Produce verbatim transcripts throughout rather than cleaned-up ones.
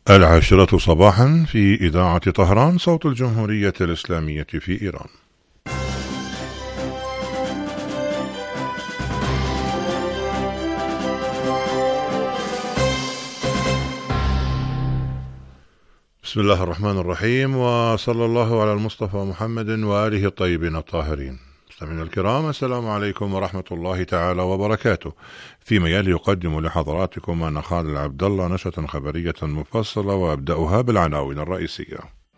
العاشرة صباحا في إذاعة طهران صوت الجمهورية الإسلامية في إيران. بسم الله الرحمن الرحيم، وصلى الله على المصطفى محمد وآله الطيبين الطاهرين. مستمعينا الكرام، السلام عليكم ورحمة الله تعالى وبركاته. فيما يلي يقدم لحضراتكم أنا خالد عبد الله نشرة خبرية مفصلة، وأبدأها بالعناوين الرئيسية.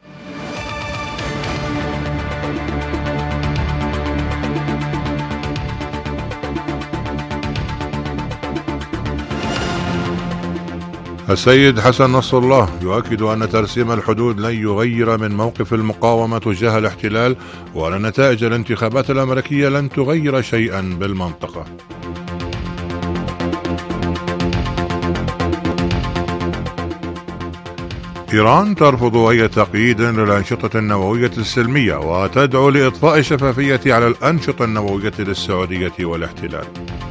السيد حسن نصر الله يؤكد أن ترسيم الحدود لن يغير من موقف المقاومة تجاه الاحتلال، وأن نتائج الانتخابات الأمريكية لن تغير شيئا بالمنطقة. إيران ترفض أي تقييد للأنشطة النووية السلمية، وتدعو لإضفاء الشفافية على الأنشطة النووية للسعودية والاحتلال.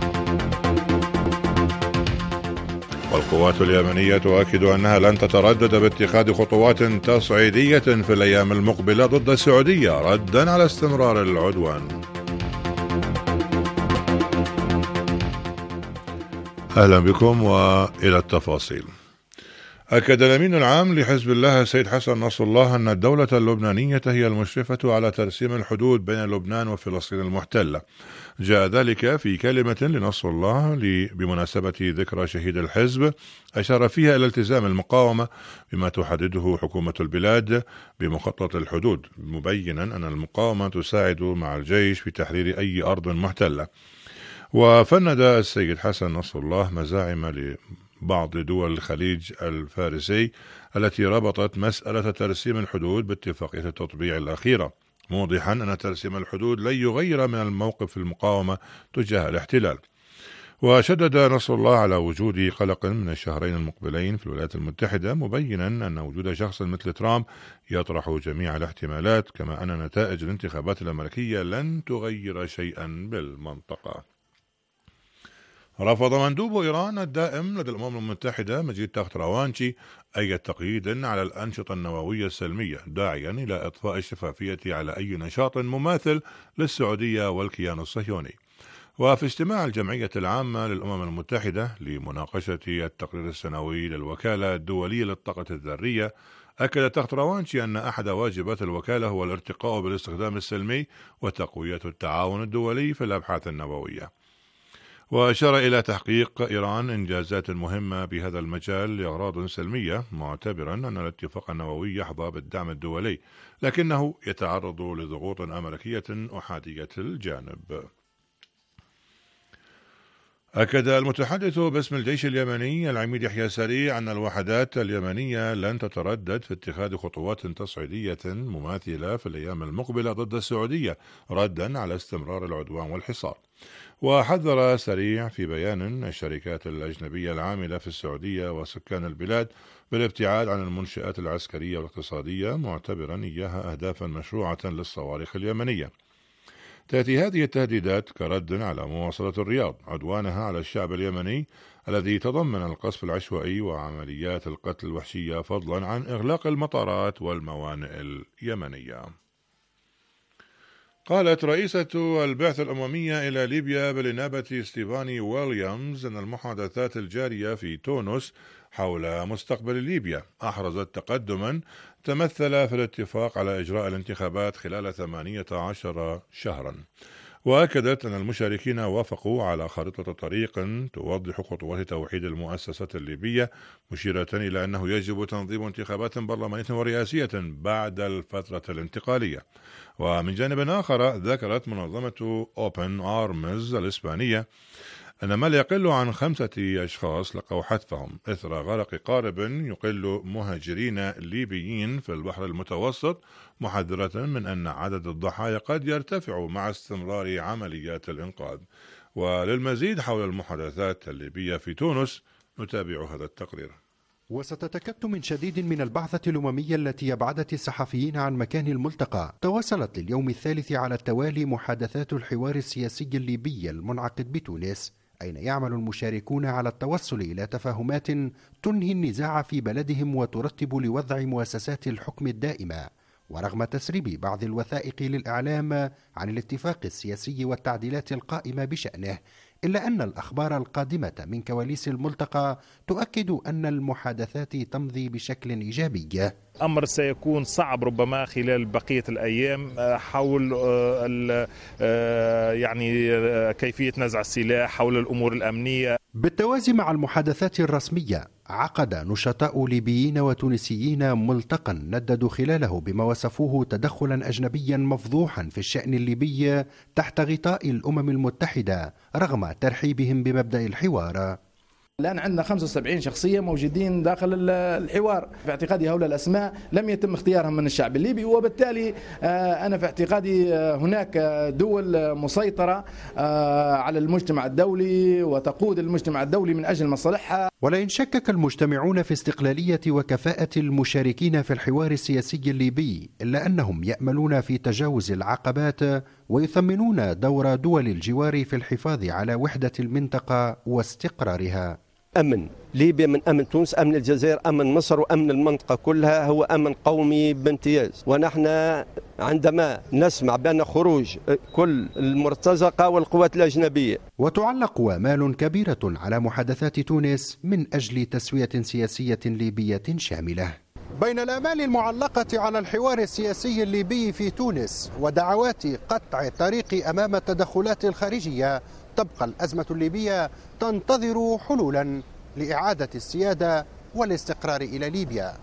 والقوات اليمنية تؤكد أنها لن تتردد باتخاذ خطوات تصعيدية في الأيام المقبلة ضد السعودية ردا على استمرار العدوان. أهلا بكم وإلى التفاصيل. أكد الأمين العام لحزب الله السيد حسن نصر الله أن الدولة اللبنانية هي المشرفة على ترسيم الحدود بين لبنان وفلسطين المحتلة. جاء ذلك في كلمة لنصر الله بمناسبة ذكرى شهيد الحزب، أشار فيها إلى التزام المقاومة بما تحدده حكومة البلاد بمخطط الحدود، مبينا أن المقاومة تساعد مع الجيش في تحرير أي أرض محتلة. وفند السيد حسن نصر الله مزاعم بعض دول الخليج الفارسي التي ربطت مسألة ترسيم الحدود باتفاقية التطبيع الأخيرة، موضحا أن ترسيم الحدود لن يغير من الموقف المقاومة تجاه الاحتلال. وشدد نصر الله على وجود قلق من الشهرين المقبلين في الولايات المتحدة، مبينا أن وجود شخص مثل ترامب يطرح جميع الاحتمالات، كما أن نتائج الانتخابات الأمريكية لن تغير شيئا بالمنطقة. رفض مندوب إيران الدائم لدى الأمم المتحدة مجيد تخت روانشي أي تقييد على الأنشطة النووية السلمية، داعيا إلى إضفاء الشفافية على أي نشاط مماثل للسعودية والكيان الصهيوني. وفي اجتماع الجمعية العامة للأمم المتحدة لمناقشة التقرير السنوي للوكالة الدولية للطاقة الذرية، أكد تخت روانشي أن أحد واجبات الوكالة هو الارتقاء بالاستخدام السلمي وتقوية التعاون الدولي في الأبحاث النووية. وأشار إلى تحقيق إيران إنجازات مهمة بهذا المجال لأغراض سلمية، معتبرا أن الاتفاق النووي يحظى بالدعم الدولي، لكنه يتعرض لضغوط أمريكية أحادية الجانب. أكد المتحدث باسم الجيش اليمني العميد يحيى سريع أن الوحدات اليمنية لن تتردد في اتخاذ خطوات تصعيدية مماثلة في الأيام المقبلة ضد السعودية ردا على استمرار العدوان والحصار. وحذر سريع في بيان الشركات الأجنبية العاملة في السعودية وسكان البلاد بالابتعاد عن المنشآت العسكرية والاقتصادية، معتبرا إياها أهدافا مشروعة للصواريخ اليمنية. تأتي هذه التهديدات كرد على مواصلة الرياض عدوانها على الشعب اليمني الذي تضمن القصف العشوائي وعمليات القتل الوحشية، فضلا عن إغلاق المطارات والموانئ اليمنية. قالت رئيسة البعثة الأممية إلى ليبيا بالنيابة ستيفاني ويليامز أن المحادثات الجارية في تونس حول مستقبل ليبيا أحرزت تقدما تمثل في الاتفاق على إجراء الانتخابات خلال ثمانية عشر شهرا. وأكدت أن المشاركين وافقوا على خارطة طريق توضح خطوات توحيد المؤسسة الليبية، مشيرة إلى أنه يجب تنظيم انتخابات برلمانية ورئاسية بعد الفترة الانتقالية. ومن جانب آخر، ذكرت منظمة أوبن آرمز الإسبانية أن ما لا يقل عن خمسة أشخاص لقوا حتفهم إثر غرق قارب يقل مهاجرين ليبيين في البحر المتوسط، محذرة من أن عدد الضحايا قد يرتفع مع استمرار عمليات الإنقاذ. وللمزيد حول المحادثات الليبية في تونس نتابع هذا التقرير. وسط تكتم شديد من البعثة الأممية التي أبعدت الصحفيين عن مكان الملتقى، تواصلت لليوم الثالث على التوالي محادثات الحوار السياسي الليبي المنعقد بتونس، أين يعمل المشاركون على التوصل إلى تفاهمات تنهي النزاع في بلدهم وترتب لوضع مؤسسات الحكم الدائمة. ورغم تسريب بعض الوثائق للإعلام عن الاتفاق السياسي والتعديلات القائمة بشأنه، إلا أن الأخبار القادمة من كواليس الملتقى تؤكد أن المحادثات تمضي بشكل إيجابي. أمر سيكون صعب ربما خلال بقية الأيام حول يعني كيفية نزع السلاح، حول الأمور الأمنية. بالتوازي مع المحادثات الرسمية، عقد نشطاء ليبيين وتونسيين ملتقى نددوا خلاله بما وصفوه تدخلا أجنبيا مفضوحا في الشأن الليبي تحت غطاء الأمم المتحدة رغم ترحيبهم بمبدأ الحوار. الآن عندنا خمسة وسبعين شخصية موجودين داخل الحوار. في اعتقادي هؤلاء الأسماء لم يتم اختيارهم من الشعب الليبي، وبالتالي أنا في اعتقادي هناك دول مسيطرة على المجتمع الدولي وتقود المجتمع الدولي من أجل مصالحها. ولئن شكك المجتمعون في استقلالية وكفاءة المشاركين في الحوار السياسي الليبي، إلا أنهم يأملون في تجاوز العقبات ويثمنون دور دول الجوار في الحفاظ على وحدة المنطقة واستقرارها. أمن ليبيا من أمن تونس، أمن الجزائر، أمن مصر، وأمن المنطقة كلها هو أمن قومي بامتياز. ونحن عندما نسمع بأن خروج كل المرتزقة والقوات الأجنبية. وتعلق آمال كبيرة على محادثات تونس من أجل تسوية سياسية ليبية شاملة. بين الآمال المعلقة على الحوار السياسي الليبي في تونس ودعوات قطع الطريق أمام التدخلات الخارجية، تبقى الأزمة الليبية تنتظر حلولا لإعادة السيادة والاستقرار إلى ليبيا.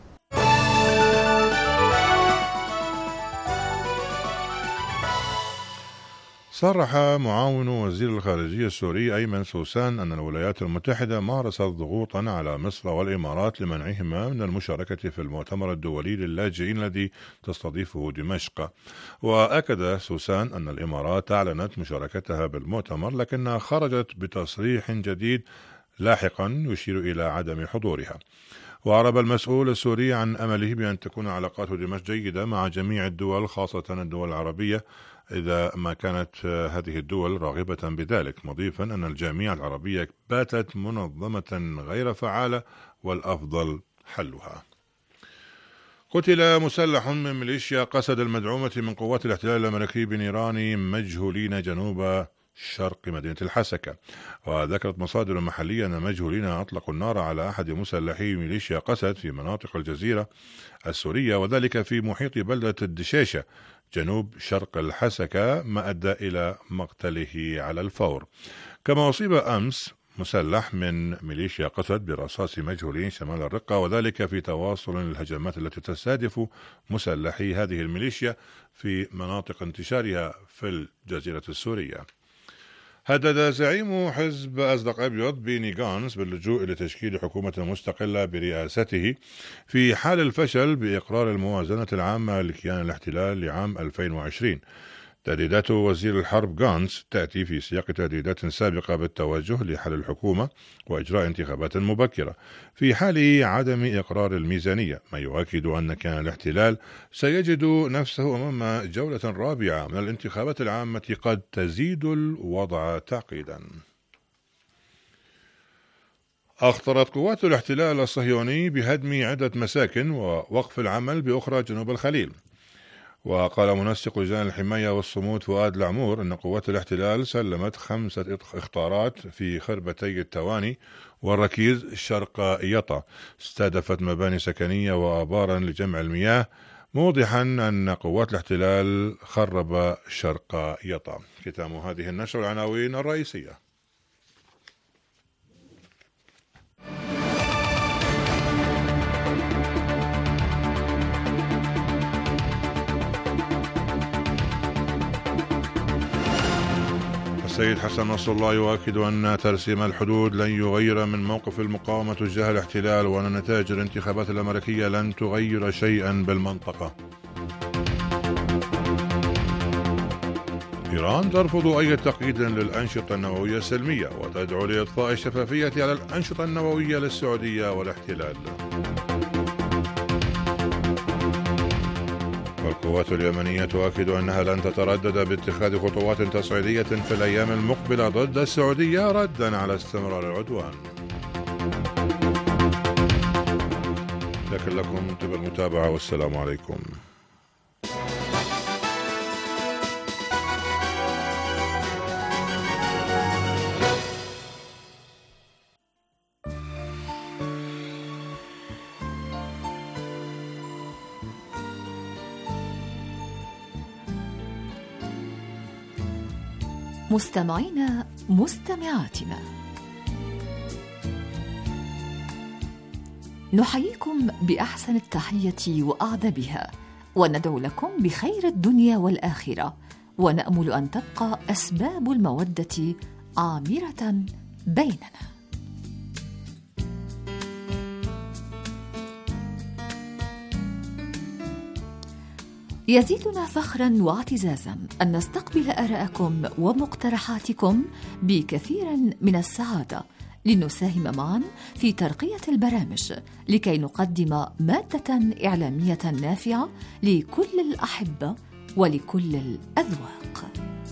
صرح معاون وزير الخارجية السوري أيمن سوسان أن الولايات المتحدة مارست ضغوطا على مصر والإمارات لمنعهما من المشاركة في المؤتمر الدولي للاجئين الذي تستضيفه دمشق. وأكد سوسان أن الإمارات أعلنت مشاركتها بالمؤتمر، لكنها خرجت بتصريح جديد لاحقا يشير إلى عدم حضورها. وأعرب المسؤول السوري عن أمله بأن تكون علاقات دمشق جيدة مع جميع الدول، خاصة الدول العربية إذا ما كانت هذه الدول راغبة بذلك، مضيفا أن الجامعة العربية باتت منظمة غير فعالة والأفضل حلها. قتل مسلح من ميليشيا قسد المدعومة من قوات الاحتلال الأمريكي بنيران مجهولين جنوب شرق مدينة الحسكة. وذكرت مصادر محلية أن مجهولين أطلقوا النار على أحد مسلحي ميليشيا قسد في مناطق الجزيرة السورية، وذلك في محيط بلدة الدشاشة جنوب شرق الحسكة، ما أدى إلى مقتله على الفور. كما أصيب أمس مسلح من ميليشيا قسد برصاص مجهولين شمال الرقة، وذلك في تواصل الهجمات التي تستهدف مسلحي هذه الميليشيا في مناطق انتشارها في الجزيرة السورية. هدد زعيم حزب أزرق أبيض بيني غانس باللجوء إلى تشكيل حكومة مستقلة برئاسته في حال الفشل بإقرار الموازنة العامة لكيان الاحتلال لعام ألفين وعشرين. تهديدات وزير الحرب غانس تأتي في سياق تهديدات سابقة بالتوجه لحل الحكومة وإجراء انتخابات مبكرة في حال عدم إقرار الميزانية، ما يؤكد أن كيان الاحتلال سيجد نفسه أمام جولة رابعة من الانتخابات العامة قد تزيد الوضع تعقيدا. أخطرت قوات الاحتلال الصهيوني بهدم عدة مساكن ووقف العمل بأخرى جنوب الخليل. وقال منسق لجان الحماية والصمود فؤاد العمور أن قوات الاحتلال سلمت خمسة إخطارات في خربتي التواني والركيز شرق يطا، استهدفت مباني سكنية وآبارا لجمع المياه، موضحا أن قوات الاحتلال خرب شرق يطا. ختام هذه النشر العناوين الرئيسية. السيد حسن نصر الله يؤكد أن ترسيم الحدود لن يغير من موقف المقاومة تجاه الاحتلال، وأن نتائج الانتخابات الأمريكية لن تغير شيئا بالمنطقة. إيران ترفض أي تقييد للأنشطة النووية السلمية وتدعو لإضفاء الشفافية على الأنشطة النووية للسعودية والاحتلال. والقوات اليمنية تؤكد أنها لن تتردد باتخاذ خطوات تصعيدية في الأيام المقبلة ضد السعودية ردا على استمرار العدوان. لكن لكم طيب المتابعة والسلام عليكم. مستمعينا مستمعاتنا، نحييكم بأحسن التحية وأعذبها، وندعو لكم بخير الدنيا والآخرة، ونأمل أن تبقى أسباب المودة عامرة بيننا. يزيدنا فخرا واعتزازا أن نستقبل آراءكم ومقترحاتكم بكثير من السعادة، لنساهم معا في ترقية البرامج لكي نقدم مادة إعلامية نافعة لكل الأحبة ولكل الأذواق.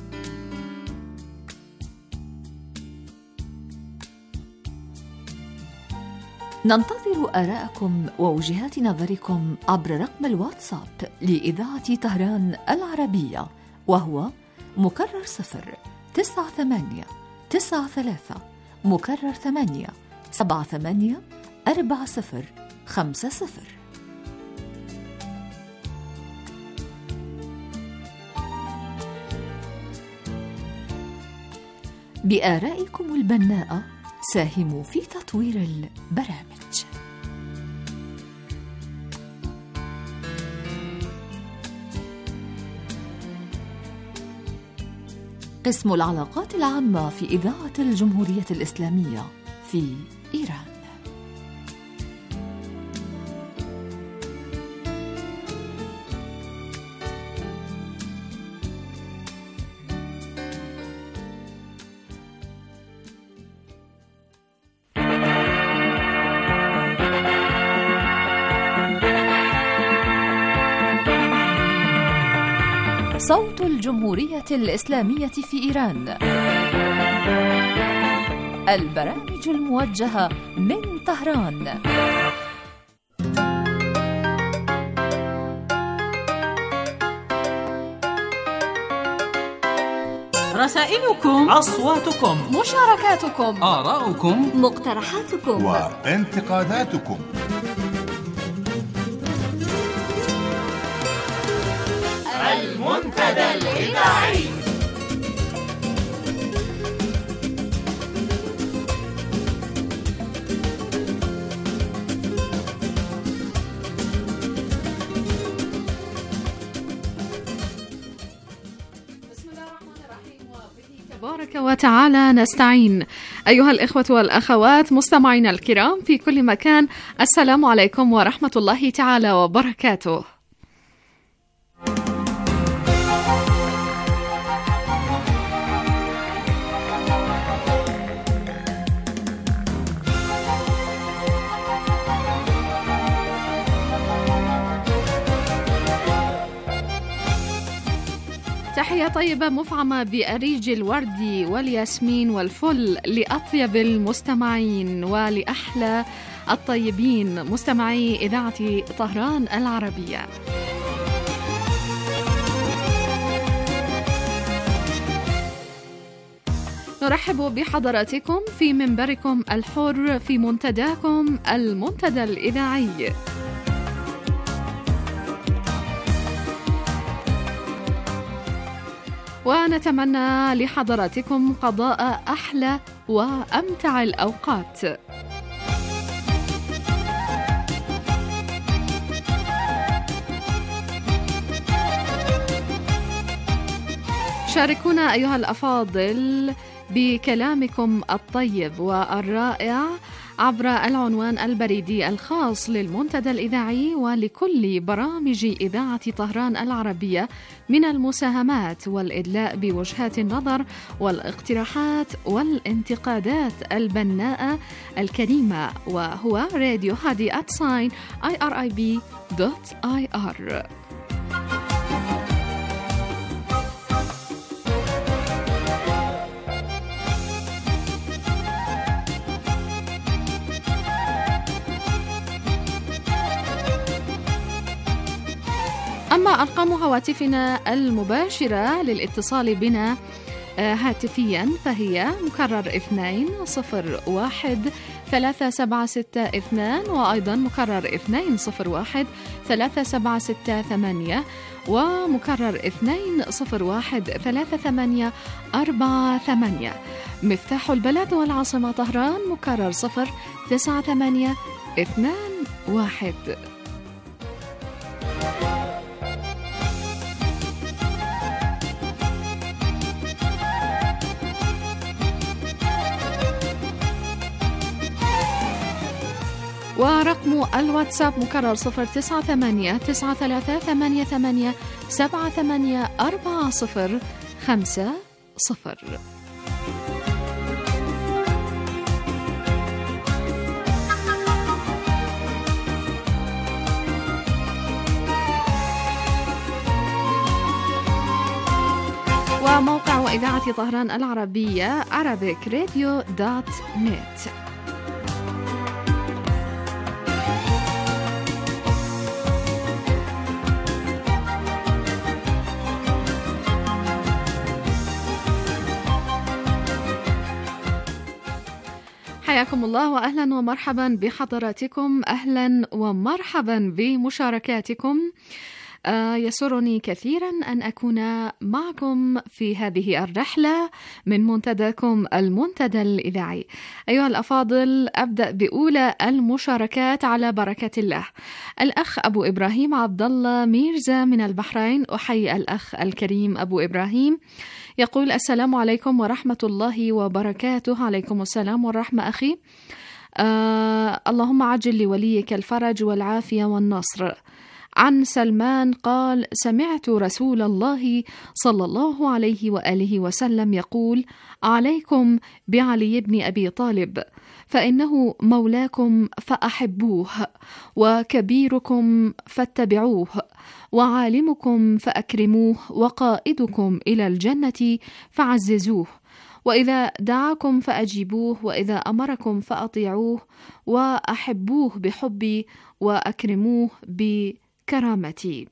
ننتظر آراءكم ووجهات نظركم عبر رقم الواتساب لإذاعة طهران العربية، وهو مكرر صفر تسعة ثمانية تسعة ثلاثة مكرر ثمانية سبعة ثمانية أربعة صفر خمسة صفر. بآرائكم البناءة ساهموا في تطوير البرامج. قسم العلاقات العامة في إذاعة الجمهورية الإسلامية في إيران. صوت الجمهورية الإسلامية في إيران، البرامج الموجهة من طهران. رسائلكم، أصواتكم، مشاركاتكم، آراؤكم، مقترحاتكم وانتقاداتكم. المنتدى الإذاعي. بسم الله الرحمن الرحيم، وبه تبارك وتعالى نستعين. أيها الإخوة والأخوات مستمعينا الكرام في كل مكان، السلام عليكم ورحمة الله تعالى وبركاته. تحية طيبة مفعمة بأريج الورد والياسمين والفل لأطيب المستمعين ولأحلى الطيبين مستمعي إذاعة طهران العربية. نرحب بحضراتكم في منبركم الحر في منتداكم المنتدى الإذاعي. ونتمنى لحضراتكم قضاء أحلى وأمتع الأوقات. شاركونا أيها الأفاضل بكلامكم الطيب والرائع عبر العنوان البريدي الخاص للمنتدى الإذاعي ولكل برامج إذاعة طهران العربية من المساهمات والإدلاء بوجهات النظر والاقتراحات والانتقادات البناءة الكريمة، وهو راديو هادي آت ساين آي آر آي بي دوت آي آر. أما أرقام هواتفنا المباشرة للاتصال بنا هاتفيا فهي مكرر اثنين صفر واحد ثلاثة سبعة ستة اثنان، وأيضا مكرر اثنين صفر واحد ثلاثة سبعة ستة ثمانية، ومكرر اثنين صفر واحد ثلاثة ثمانية أربعة ثمانية. مفتاح البلد والعاصمة طهران مكرر صفر تسعة ثمانية اثنان واحد. ورقم الواتساب مكرر صفر تسعة ثمانية تسعة ثلاثة ثمانية ثمانية سبعة ثمانية أربعة صفر خمسة صفر. وموقع إذاعة طهران العربية arabic radio dot net. حياكم الله وأهلا ومرحبا بحضراتكم، أهلا ومرحبا بمشاركاتكم. آه يسرني كثيرا أن أكون معكم في هذه الرحلة من منتداكم المنتدى الإذاعي. أيها الأفاضل، أبدأ بأولى المشاركات على بركة الله. الأخ أبو إبراهيم عبد الله ميرزا من البحرين، أحيي الأخ الكريم أبو إبراهيم، يقول السلام عليكم ورحمة الله وبركاته. عليكم السلام والرحمة أخي. آه اللهم عجل لوليك الفرج والعافية والنصر. عن سلمان قال: سمعت رسول الله صلى الله عليه وآله وسلم يقول: عليكم بعلي بن أبي طالب فإنه مولاكم فأحبوه، وكبيركم فاتبعوه، وعالمكم فأكرموه، وقائدكم إلى الجنة فعززوه، وإذا دعاكم فأجيبوه، وإذا أمركم فأطيعوه، وأحبوه بحبي، وأكرموه بكرامتي.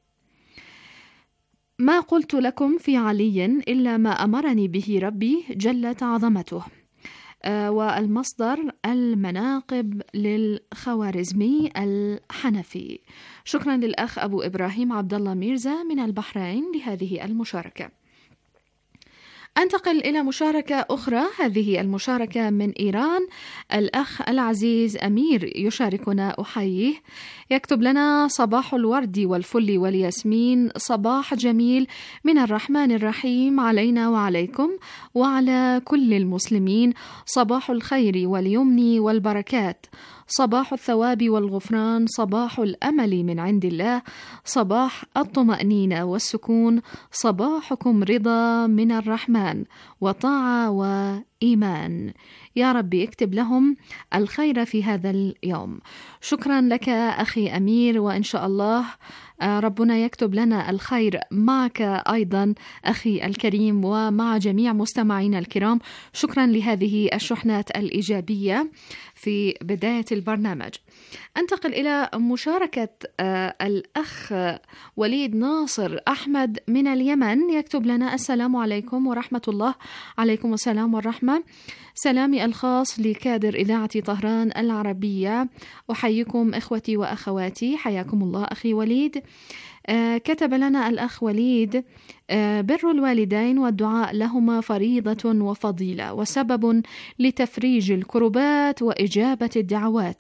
ما قلت لكم في علي إلا ما أمرني به ربي جلت عظمته. آه والمصدر المناقب للخوارزمي الحنفي. شكرا للأخ أبو إبراهيم عبد الله ميرزا من البحرين لهذه المشاركة. أنتقل إلى مشاركة أخرى، هذه المشاركة من إيران. الأخ العزيز أمير يشاركنا، أحييه، يكتب لنا: صباح الورد والفل والياسمين، صباح جميل من الرحمن الرحيم علينا وعليكم وعلى كل المسلمين، صباح الخير واليمن والبركات، صباح الثواب والغفران، صباح الأمل من عند الله، صباح الطمأنينة والسكون، صباحكم رضا من الرحمن وطاعة وإيمان. يا ربي اكتب لهم الخير في هذا اليوم. شكرا لك أخي أمير، وإن شاء الله ربنا يكتب لنا الخير معك أيضا أخي الكريم ومع جميع مستمعينا الكرام. شكرا لهذه الشحنات الإيجابية في بداية البرنامج. أنتقل إلى مشاركة الأخ وليد ناصر أحمد من اليمن، يكتب لنا: السلام عليكم ورحمة الله. عليكم السلام والرحمة. سلامي الخاص لكادر إذاعة طهران العربية، أحييكم إخوتي وأخواتي. حياكم الله أخي وليد. آه كتب لنا الأخ وليد: آه بر الوالدين والدعاء لهما فريضة وفضيلة وسبب لتفريج الكربات وإجابة الدعوات،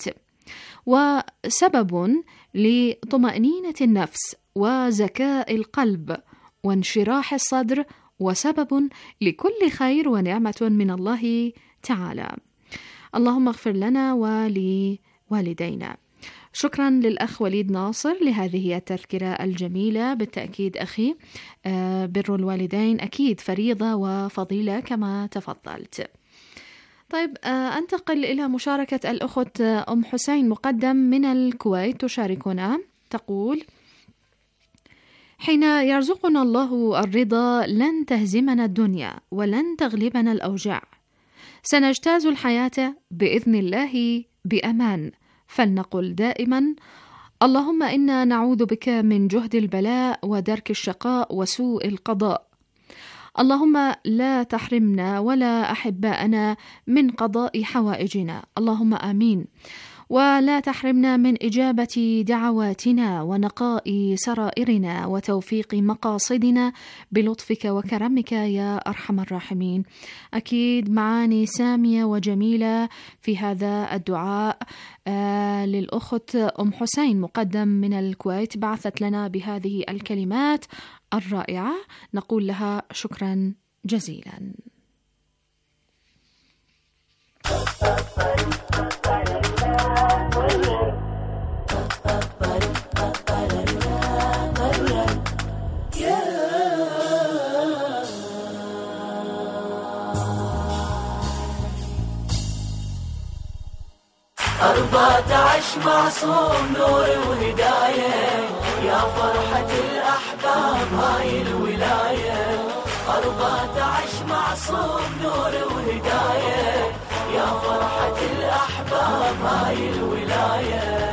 وسبب لطمأنينة النفس وزكاء القلب وانشراح الصدر، وسبب لكل خير ونعمة من الله تعالى. اللهم اغفر لنا ولوالدينا. شكرا للأخ وليد ناصر لهذه التذكرة الجميلة. بالتأكيد أخي، بر الوالدين أكيد فريضة وفضيلة كما تفضلت. طيب، أنتقل إلى مشاركة الأخت أم حسين مقدم من الكويت، تشاركنا، تقول: حين يرزقنا الله الرضا لن تهزمنا الدنيا ولن تغلبنا الأوجاع، سنجتاز الحياة بإذن الله بأمان، فلنقل دائما: اللهم إنا نعوذ بك من جهد البلاء ودرك الشقاء وسوء القضاء. اللهم لا تحرمنا ولا أحباءنا من قضاء حوائجنا، اللهم آمين. ولا تحرمنا من إجابة دعواتنا ونقاء سرائرنا وتوفيق مقاصدنا بلطفك وكرمك يا أرحم الراحمين. أكيد معاني سامية وجميلة في هذا الدعاء. آه للأخت أم حسين مقدم من الكويت بعثت لنا بهذه الكلمات الرائعة، نقول لها شكرا جزيلا. أربعة عشر معصوم نور وهداية، يا فرحة الأحباب هاي الولاية. أربعة عشر معصوم نور وهداية، يا فرحة الأحباب هاي الولاية.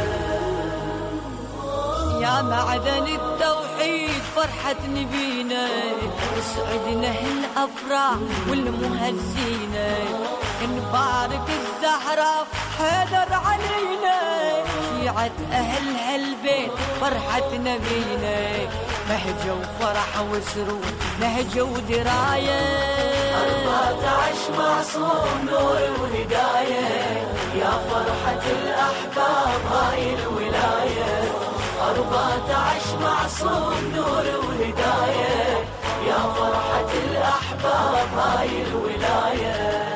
يا معدن التوحيد فرحة نبينا، اسعدنا هالأفراح والمهزينة. نبارك الزهراء حيدر علينا، شيعة أهل هالبيت فرحة نبينا. مهجة وفرح وسرور نهجة ودراية. أربعة عشر معصوم نور وهداية، يا فرحة الأحباب هاي الولاية. أربعة عشر معصوم نور وهداية، يا فرحة الأحباب هاي الولاية.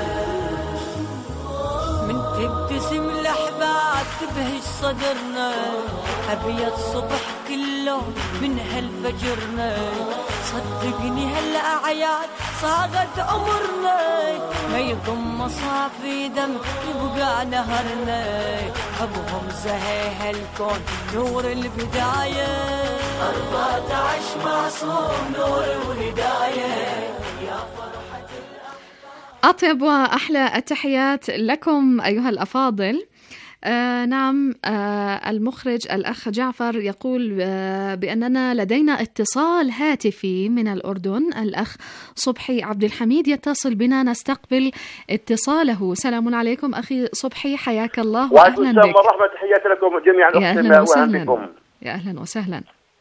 من تبتسم الأحباب تبهج صدرنا، أبيض صبح كله من هالفجرنا. صدقني هالأعياد صاغت عمرنا، ما يضم مصافي دم يبقى نهرنا. أبهم زهي هالكون نور البداية. أربعة عشر معصوم نور وهداية، يا فرحة. أطيب وأحلى التحيات لكم أيها الأفاضل. آه نعم، آه المخرج الأخ جعفر يقول آه بأننا لدينا اتصال هاتفي من الأردن. الأخ صبحي عبد الحميد يتصل بنا، نستقبل اتصاله. سلام عليكم أخي صبحي، حياك الله وأهلا بك. ورحمة تحياتي لكم جميعا. يا أهلا وسهلا. يا أهلا وسهلا.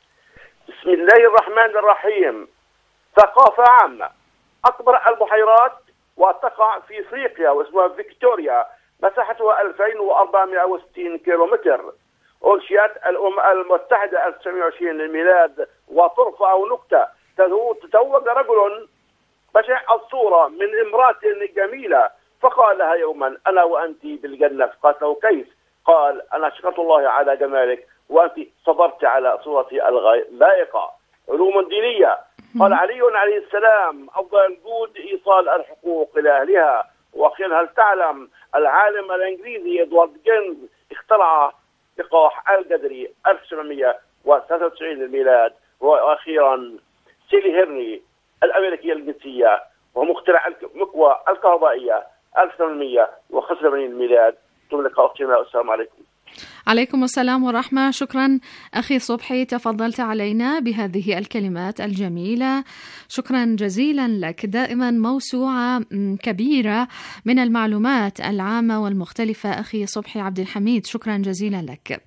بسم الله الرحمن الرحيم. ثقافة عامة. أكبر البحيرات وتقع في افريقيا واسمها فيكتوريا، مساحتها ألفين وأربعمائة وستين كيلومتر. أنشئت الأمم المتحدة ألف وتسعمائة وعشرين للميلاد، وترفع نكتة تتوج رجل بشع الصورة من امرأة جميلة، فقال لها يوما أنا وأنت بالجنة. قالت له كيف؟ قال أنا شكرت الله على جمالك وأنت صبرت على صورتي اللائقة. علوم دينية. قال علي عليه السلام أفضل الجود إيصال الحقوق إلى أهلها. وأخيرا هل تعلم العالم الإنجليزي إدوارد جينز اخترع لقاح الجدري ألف وسبعمائة وثلاثة وتسعين للميلاد. وأخيرا سيلي هيرني الأمريكية الجنسية ومخترع المكوى الكهربائية ألف وثمانمائة وخمسة وثمانين للميلاد. تملك أختنا. السلام عليكم. عليكم السلام ورحمة. شكرا أخي صبحي، تفضلت علينا بهذه الكلمات الجميلة. شكرا جزيلا لك. دائما موسوعة كبيرة من المعلومات العامة والمختلفة أخي صبحي عبد الحميد، شكرا جزيلا لك.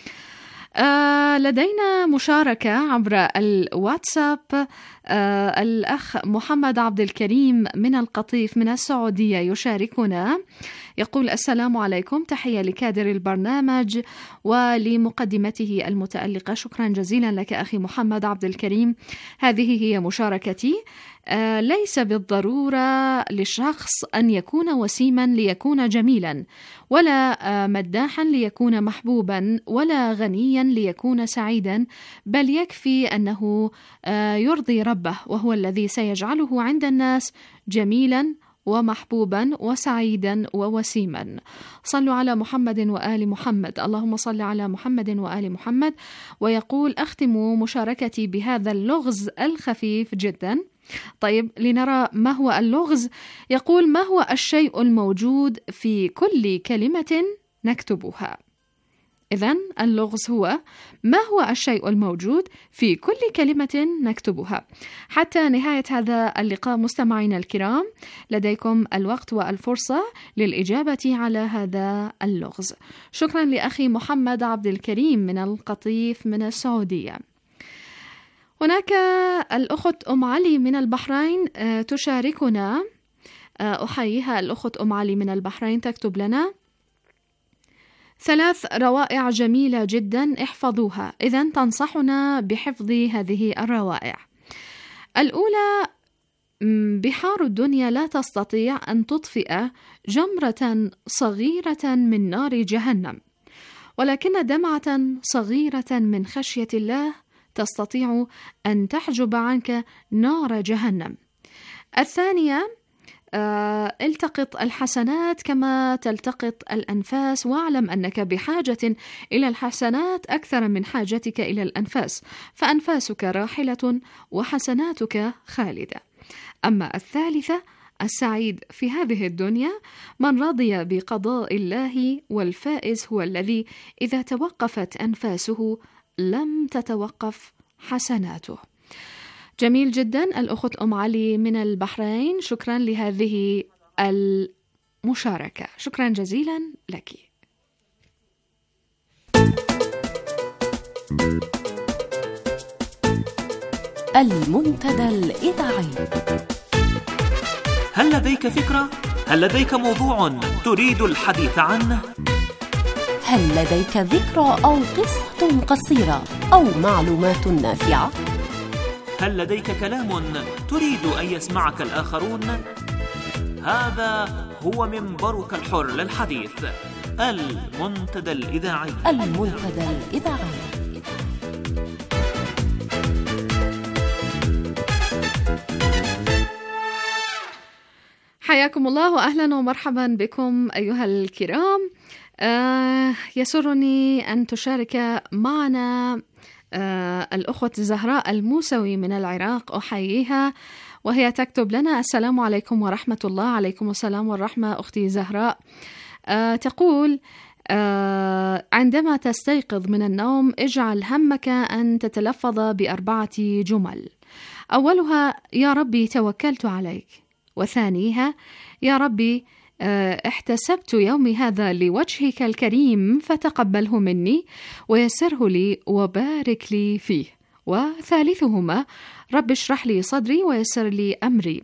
آه لدينا مشاركة عبر الواتساب. آه الأخ محمد عبد الكريم من القطيف من السعودية يشاركنا، يقول السلام عليكم، تحية لكادر البرنامج ولمقدمته المتألقة. شكرا جزيلا لك أخي محمد عبد الكريم. هذه هي مشاركتي. آه ليس بالضرورة للشخص أن يكون وسيما ليكون جميلا، ولا آه مداحا ليكون محبوبا، ولا غنيا ليكون سعيدا، بل يكفي أنه آه يرضي ربه، وهو الذي سيجعله عند الناس جميلا ومحبوبا وسعيدا ووسيما. صلوا على محمد وآل محمد. اللهم صل على محمد وآل محمد. ويقول أختم مشاركتي بهذا اللغز الخفيف جدا. طيب لنرى ما هو اللغز. يقول ما هو الشيء الموجود في كل كلمة نكتبها؟ إذن اللغز هو ما هو الشيء الموجود في كل كلمة نكتبها. حتى نهاية هذا اللقاء مستمعينا الكرام لديكم الوقت والفرصة للإجابة على هذا اللغز. شكرا لأخي محمد عبد الكريم من القطيف من السعودية. هناك الأخت أم علي من البحرين تشاركنا. أحييها الأخت أم علي من البحرين، تكتب لنا ثلاث روائع جميلة جدا احفظوها. إذن تنصحنا بحفظ هذه الروائع. الأولى: بحار الدنيا لا تستطيع أن تطفئ جمرة صغيرة من نار جهنم، ولكن دمعة صغيرة من خشية الله تستطيع أن تحجب عنك نار جهنم. الثانية: آه، التقط الحسنات كما تلتقط الأنفاس، واعلم أنك بحاجة إلى الحسنات أكثر من حاجتك إلى الأنفاس، فأنفاسك راحلة وحسناتك خالدة. أما الثالثة: السعيد في هذه الدنيا من رضي بقضاء الله، والفائز هو الذي إذا توقفت أنفاسه لم تتوقف حسناته. جميل جدا الأخت أم علي من البحرين، شكرا لهذه المشاركة، شكرا جزيلا لك. المنتدى الإذاعي. هل لديك فكرة؟ هل لديك موضوع تريد الحديث عنه؟ هل لديك ذكرى أو قصة قصيرة أو معلومات نافعة؟ هل لديك كلام تريد أن يسمعك الآخرون؟ هذا هو منبرك الحر للحديث، المنتدى الإذاعي. المنتدى الإذاعي. حياكم الله وأهلا ومرحبا بكم أيها الكرام. آه يسرني أن تشارك معنا آه الأخوة زهراء الموسوي من العراق، أحييها وهي تكتب لنا: السلام عليكم ورحمة الله. عليكم السلام والرحمة أختي زهراء. آه تقول: آه عندما تستيقظ من النوم اجعل همك أن تتلفظ بأربعة جمل. أولها: يا ربي توكلت عليك. وثانيها: يا ربي احتسبت يومي هذا لوجهك الكريم فتقبله مني ويسره لي وبارك لي فيه. وثالثهما: رب اشرح لي صدري ويسر لي أمري.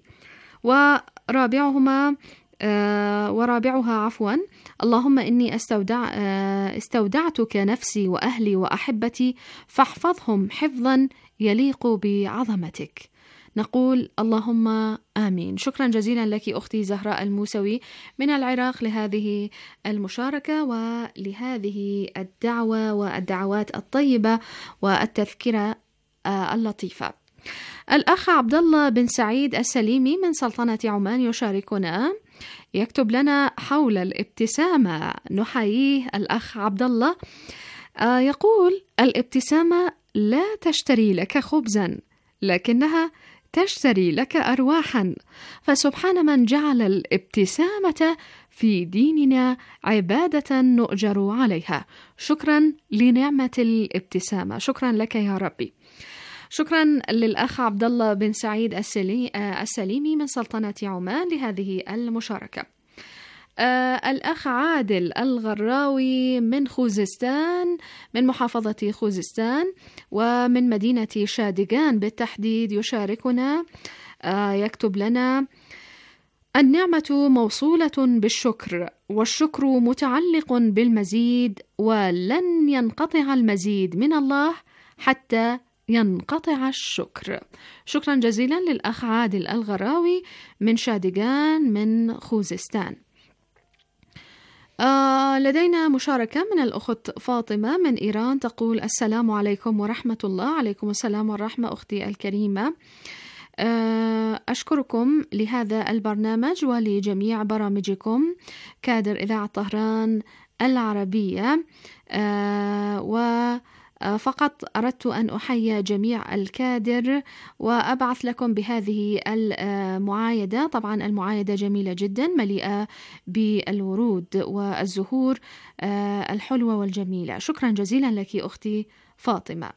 ورابعهما آه ورابعها عفوا: اللهم إني استودع آه استودعتك نفسي وأهلي وأحبتي فاحفظهم حفظا يليق بعظمتك. نقول اللهم آمين. شكرا جزيلا لك أختي زهراء الموسوي من العراق لهذه المشاركة ولهذه الدعوة والدعوات الطيبة والتذكرة اللطيفة. الأخ عبد الله بن سعيد السليمي من سلطنة عمان يشاركنا، يكتب لنا حول الابتسامة. نحييه الأخ عبد الله. يقول: الابتسامة لا تشتري لك خبزا لكنها تشتري لك أرواحا، فسبحان من جعل الابتسامة في ديننا عبادة نؤجر عليها. شكرا لنعمة الابتسامة، شكرا لك يا ربي. شكرا للأخ عبد الله بن سعيد السليمي من سلطنة عمان لهذه المشاركة. آه الأخ عادل الغراوي من خوزستان، من محافظة خوزستان ومن مدينة شادقان بالتحديد يشاركنا. آه يكتب لنا: النعمة موصولة بالشكر، والشكر متعلق بالمزيد، ولن ينقطع المزيد من الله حتى ينقطع الشكر. شكرا جزيلا للأخ عادل الغراوي من شادقان من خوزستان. آه لدينا مشاركة من الأخت فاطمة من إيران، تقول: السلام عليكم ورحمة الله. عليكم السلام والرحمة أختي الكريمة. آه أشكركم لهذا البرنامج ولجميع برامجكم، كادر إذاعة طهران العربية. آه و فقط أردت أن أحيي جميع الكادر وأبعث لكم بهذه المعايدة. طبعا المعايدة جميلة جدا، مليئة بالورود والزهور الحلوة والجميلة. شكرا جزيلا لك أختي فاطمة.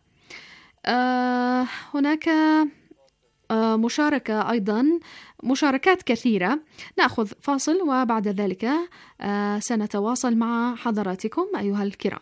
هناك مشاركة أيضا، مشاركات كثيرة. نأخذ فاصل وبعد ذلك سنتواصل مع حضراتكم أيها الكرام.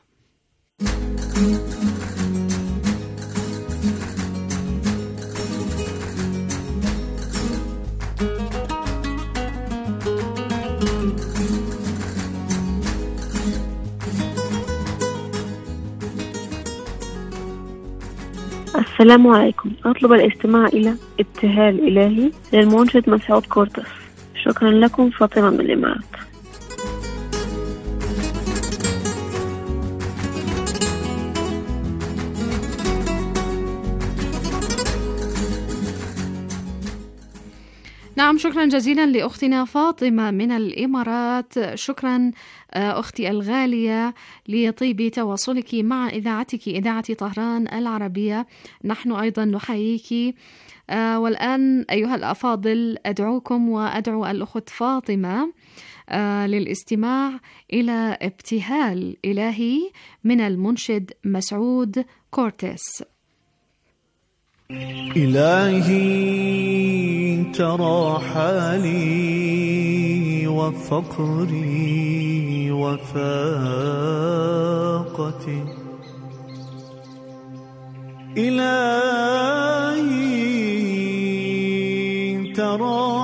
السلام عليكم. أطلب الاستماع إلى ابتهال إلهي للمنشد مسعود كورتس. شكرا لكم. فاطمة من الإمارات. نعم، شكرا جزيلا لأختنا فاطمة من الإمارات. شكرا أختي الغالية لطيب تواصلك مع إذاعتك، إذاعة طهران العربية. نحن أيضا نحييك. والآن أيها الأفاضل أدعوكم وأدعو الأخت فاطمة للاستماع إلى ابتهال إلهي من المنشد مسعود كورتس. إلهي ترى حالي وفقري وفاقتي، إلهي ترى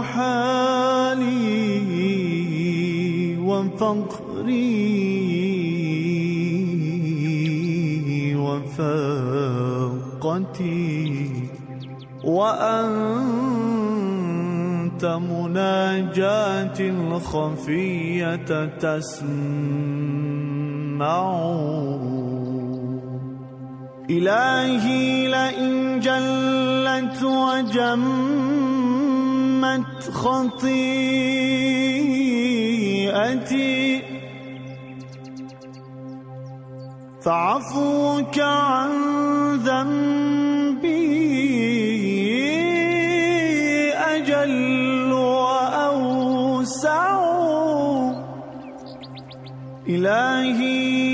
حالي وفقري وفاقتي، وأنت مناجاتي الخفية تسمع. إلهي لئن جلت وجمت خطيئتي فعفوك عن ذنبي أجل وأوسع. إلهي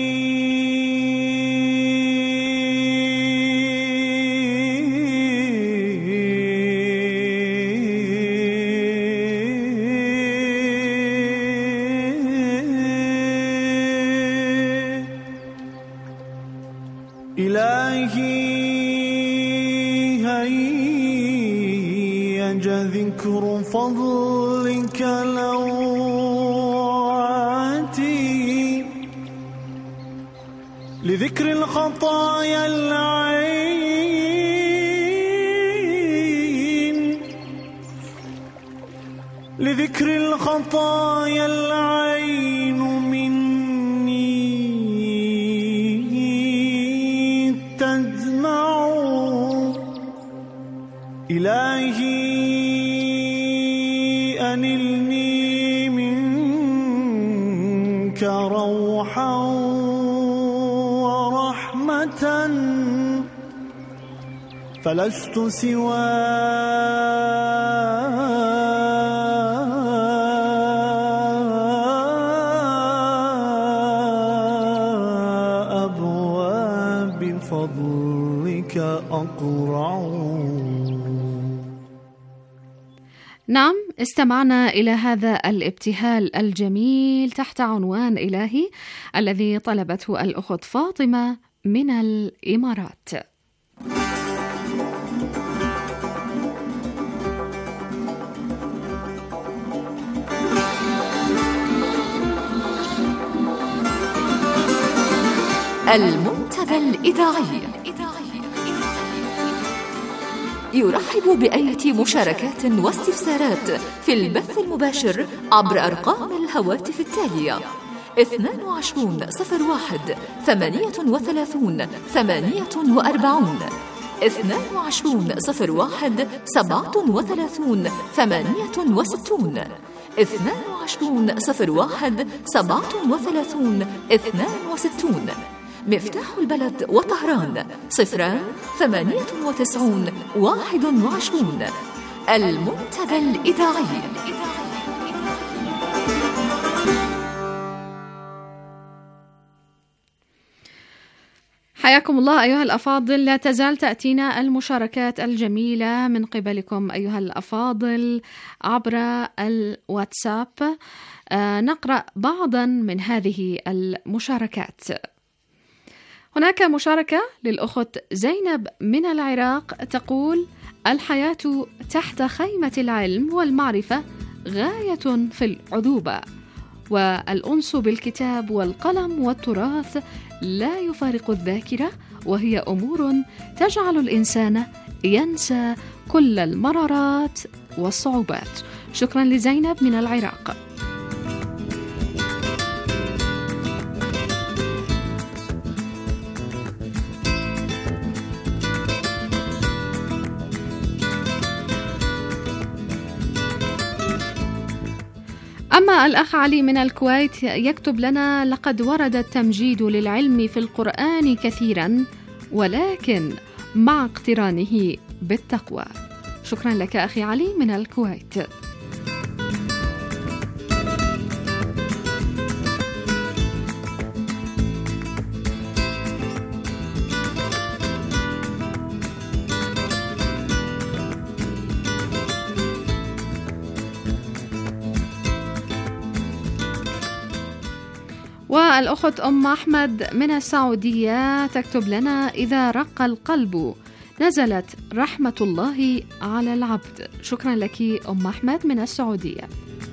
ذكر فضلك لوعتي لذكر الخطايا العين، لذكر الخطايا العين مني تدمع. إلهي أنلني منك روحا ورحمة فلست سوى أبواب فضلك أقرع. نعم، استمعنا إلى هذا الابتهال الجميل تحت عنوان إلهي الذي طلبته الأخت فاطمة من الإمارات. المنتدى الإذاعي يرحب بأية مشاركات واستفسارات في البث المباشر عبر أرقام الهواتف التالية: اثنان وعشرون صفر واحد ثمانية وثلاثون ثمانية وأربعون، اثنان وعشرون صفر واحد سبعة وثلاثون ثمانية وستون، اثنان وعشرون صفر واحد سبعة وثلاثون اثنان وستون، مفتاح البلد وطهران صفران ثمانية وتسعون واحد وعشرون. المنتدى الإذاعي. حياكم الله أيها الأفاضل. لا تزال تأتينا المشاركات الجميلة من قبلكم أيها الأفاضل عبر الواتساب. آه نقرأ بعضا من هذه المشاركات. هناك مشاركة للأخت زينب من العراق تقول: الحياة تحت خيمة العلم والمعرفة غاية في العذوبة، والأنس بالكتاب والقلم والتراث لا يفارق الذاكرة، وهي أمور تجعل الإنسان ينسى كل المرارات والصعوبات. شكرا لزينب من العراق. أما الأخ علي من الكويت يكتب لنا: لقد ورد التمجيد للعلم في القرآن كثيرا، ولكن مع اقترانه بالتقوى. شكرا لك أخي علي من الكويت. والأخت أم أحمد من السعودية تكتب لنا: إذا رق القلب نزلت رحمة الله على العبد. شكرا لك أم أحمد من السعودية.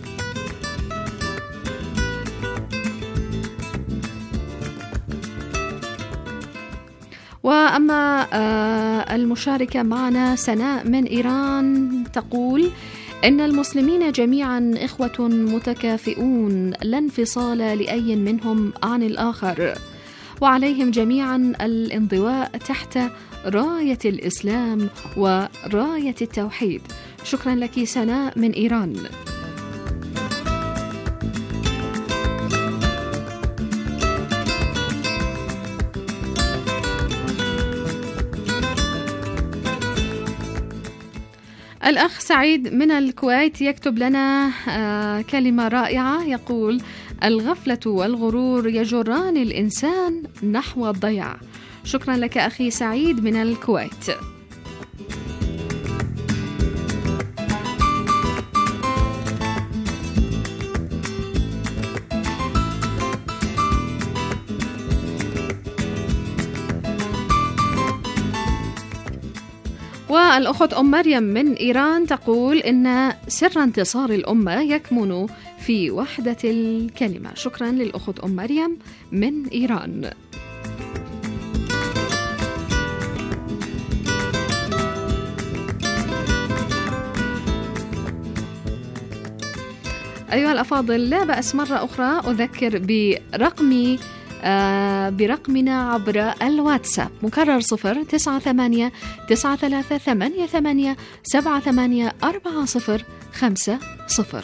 وأما المشاركة معنا سناء من إيران تقول: إن المسلمين جميعا إخوة متكافئون لا انفصال لأي منهم عن الآخر، وعليهم جميعا الانضواء تحت راية الإسلام وراية التوحيد. شكرا لك سناء من إيران. الأخ سعيد من الكويت يكتب لنا آه كلمة رائعة، يقول: الغفلة والغرور يجران الإنسان نحو الضياع. شكرا لك أخي سعيد من الكويت. والأخت أم مريم من إيران تقول: إن سر انتصار الأمة يكمن في وحدة الكلمة. شكرا للأخت أم مريم من إيران. أيها الأفاضل، لا بأس مرة أخرى أذكر برقمي آه برقمنا عبر الواتساب مكرر صفر تسعة ثمانية تسعة ثلاثة ثمانية ثمانية سبعة ثمانية أربعة صفر خمسة صفر.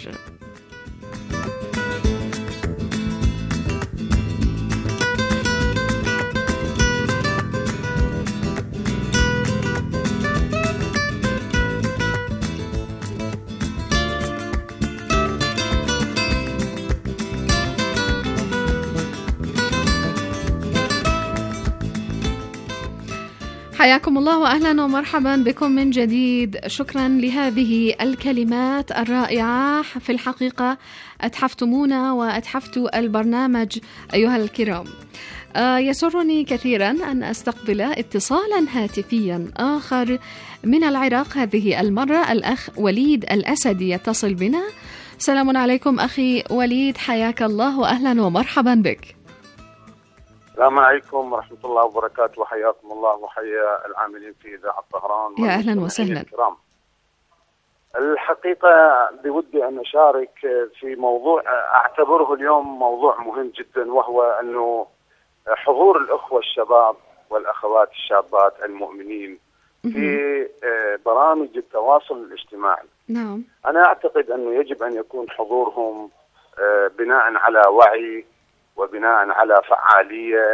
حياكم الله وأهلا ومرحبا بكم من جديد. شكرا لهذه الكلمات الرائعة، في الحقيقة أتحفتمونا وأتحفتوا البرنامج أيها الكرام. آه يسرني كثيرا أن أستقبل اتصالا هاتفيا آخر من العراق، هذه المرة الأخ وليد الأسدي يتصل بنا. سلام عليكم أخي وليد، حياك الله وأهلا ومرحبا بك. السلام عليكم ورحمة الله وبركاته، وحياكم الله وحيا العاملين في إذاعة طهران. يا أهلا وسهلا. الكرام، الحقيقة بودي أن أشارك في موضوع أعتبره اليوم موضوع مهم جدا، وهو أنه حضور الأخوة الشباب والأخوات الشابات المؤمنين في برامج التواصل الاجتماعي. نعم. أنا أعتقد أنه يجب أن يكون حضورهم بناء على وعي وبناء على فعالية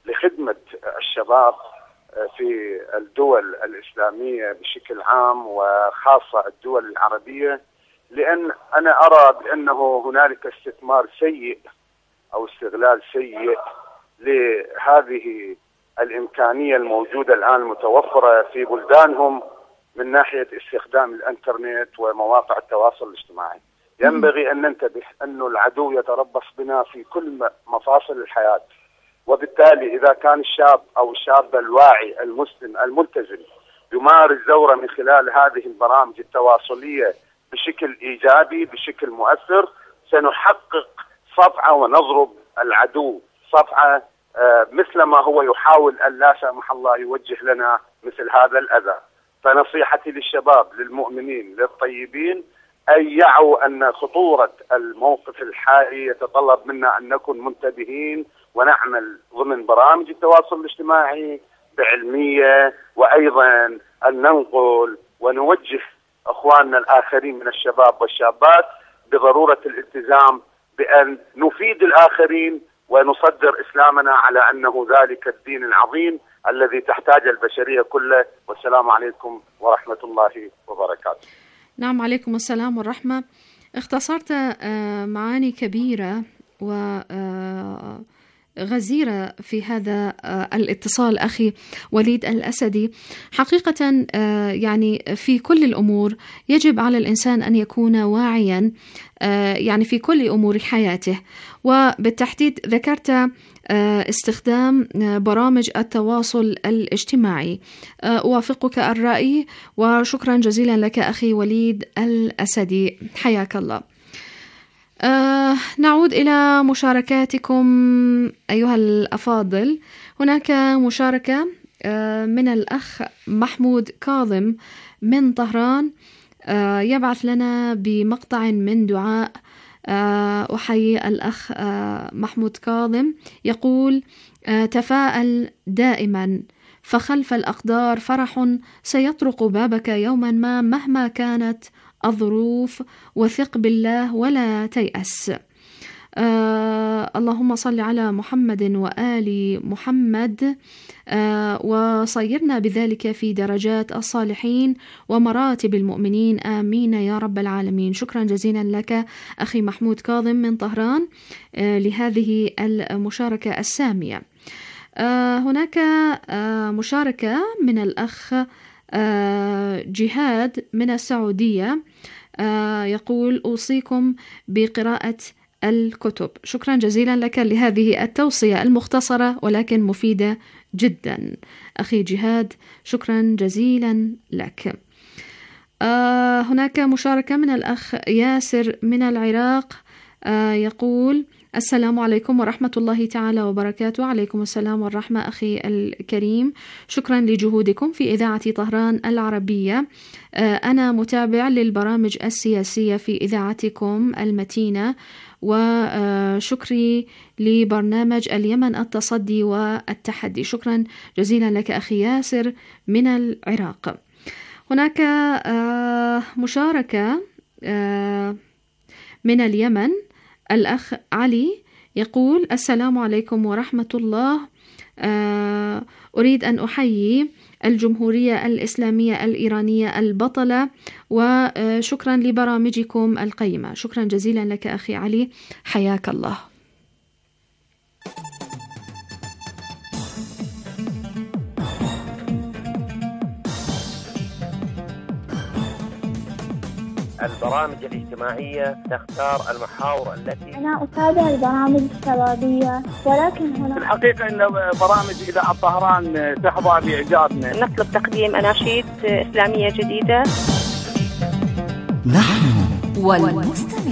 لخدمة الشباب في الدول الإسلامية بشكل عام وخاصة الدول العربية، لأن أنا أرى بأنه هنالك استثمار سيء أو استغلال سيء لهذه الإمكانية الموجودة الآن المتوفرة في بلدانهم من ناحية استخدام الإنترنت ومواقع التواصل الاجتماعي. ينبغي أن ننتبه أن العدو يتربص بنا في كل مفاصل الحياة، وبالتالي إذا كان الشاب أو الشاب الواعي المسلم الملتزم يمارس دوره من خلال هذه البرامج التواصلية بشكل إيجابي بشكل مؤثر، سنحقق صفعة ونضرب العدو صفعة آه مثل ما هو يحاول أن لا سمح الله يوجه لنا مثل هذا الأذى. فنصيحتي للشباب للمؤمنين للطيبين أن يعوا أن خطورة الموقف الحالي يتطلب منا أن نكون منتبهين ونعمل ضمن برامج التواصل الاجتماعي بعلمية، وأيضا أن ننقل ونوجه أخواننا الآخرين من الشباب والشابات بضرورة الالتزام بأن نفيد الآخرين ونصدر إسلامنا على أنه ذلك الدين العظيم الذي تحتاج البشرية كلها. والسلام عليكم ورحمة الله وبركاته. نعم، عليكم السلام والرحمة. اختصرت معاني كبيرة وغزيرة في هذا الاتصال أخي وليد الأسدي. حقيقة يعني في كل الأمور يجب على الإنسان أن يكون واعيا يعني في كل أمور حياته، وبالتحديد ذكرت استخدام برامج التواصل الاجتماعي. أوافقك الرأي وشكرا جزيلا لك أخي وليد الأسدي، حياك الله. آه نعود إلى مشاركاتكم أيها الأفاضل. هناك مشاركة آه من الأخ محمود كاظم من طهران، آه يبعث لنا بمقطع من دعاء. آه أحيي الأخ آه محمود كاظم، يقول: آه تفاءل دائما، فخلف الأقدار فرح سيطرق بابك يوما ما مهما كانت الظروف، وثق بالله ولا تيأس. آه اللهم صل على محمد وآل محمد، آه وصيرنا بذلك في درجات الصالحين ومراتب المؤمنين، آمين يا رب العالمين. شكرا جزيلا لك أخي محمود كاظم من طهران آه لهذه المشاركة السامية. آه هناك آه مشاركة من الأخ آه جهاد من السعودية، آه يقول: أوصيكم بقراءة الكتب. شكرا جزيلا لك لهذه التوصية المختصرة ولكن مفيدة جدا أخي جهاد، شكرا جزيلا لك. آه هناك مشاركة من الأخ ياسر من العراق، آه يقول: السلام عليكم ورحمة الله تعالى وبركاته. عليكم السلام والرحمة أخي الكريم، شكرا لجهودكم في إذاعة طهران العربية. أنا متابع للبرامج السياسية في إذاعتكم المتينة، وشكري لبرنامج اليمن التصدي والتحدي. شكرا جزيلا لك أخي ياسر من العراق. هناك مشاركة من اليمن، الأخ علي يقول: السلام عليكم ورحمة الله. أريد أن أحيي الجمهورية الإسلامية الإيرانية البطلة، وشكرا لبرامجكم القيمة. شكرا جزيلا لك أخي علي، حياك الله. البرامج الاجتماعية تختار المحاور التي أنا أتابع البرامج الشبابية، ولكن هنا في الحقيقة أن برامج إذاعة طهران تحظى بإعجابنا. نطلب تقديم أناشيد إسلامية جديدة. نحن والمستمع.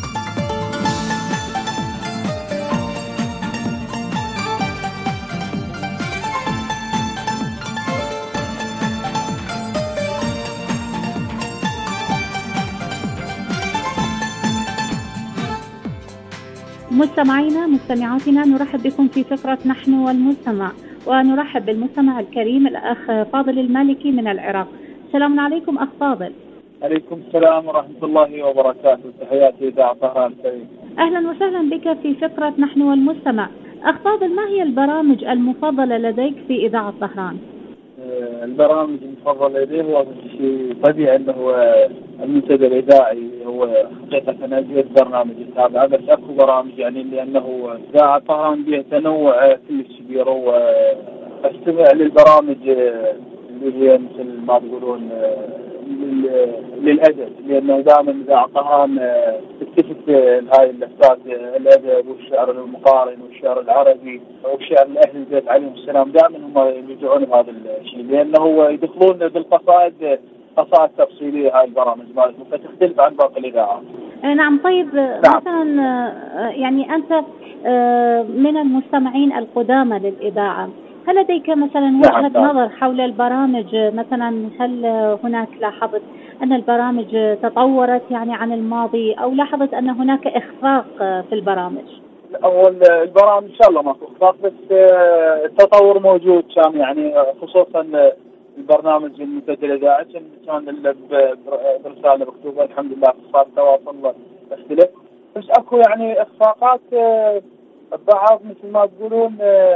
مستمعينا مستمعاتنا، نرحب بكم في فقرة نحن والمستمع، ونرحب بالمستمع الكريم الأخ فاضل المالكي من العراق. السلام عليكم أخ فاضل. عليكم السلام ورحمة الله وبركاته، تحياتي إذاعة طهران الكريم. أهلا وسهلا بك في فقرة نحن والمستمع. أخ فاضل، ما هي البرامج المفضلة لديك في إذاعة طهران؟ البرامج المفضلة لدي هو شيء طبيعي انه هو المنتدى الاذاعي، هو حقيقة اجيد برنامج يتابعه، بس اكو برامج يعني لانه اذاعة طهران بها تنوع كلش كبير، واستمع للبرامج اللي هي مثل ما تقولون للادب، لانه دائما اذاعة طهران تكتشف هاي الاستاذ الادب والشعر المقارن والشعر العربي والشعر لاهل البيت عليهم السلام، دائما هم يرجعون بهذا الشيء، لانه هو يدخلون بالقصائد قصائد تفصيليه هاي البرامج مالتهم، فتختلف عن باقي الاذاعات. نعم. طيب نعم. مثلا يعني انت من المستمعين القدامى للاذاعه، هل لديك مثلا وجهة نعم. نظر حول البرامج؟ مثلا هل هناك لاحظت أن البرامج تطورت يعني عن الماضي، أو لاحظت أن هناك إخفاق في البرامج؟ أول البرامج إن شاء الله ما في إخفاق، بس التطور موجود كان، يعني خصوصا البرنامج المنتدى الإذاعي كان برسالة مكتوبة الحمد لله صار التواصل اختلف، بس أكو يعني إخفاقات بعض مثل ما تقولون.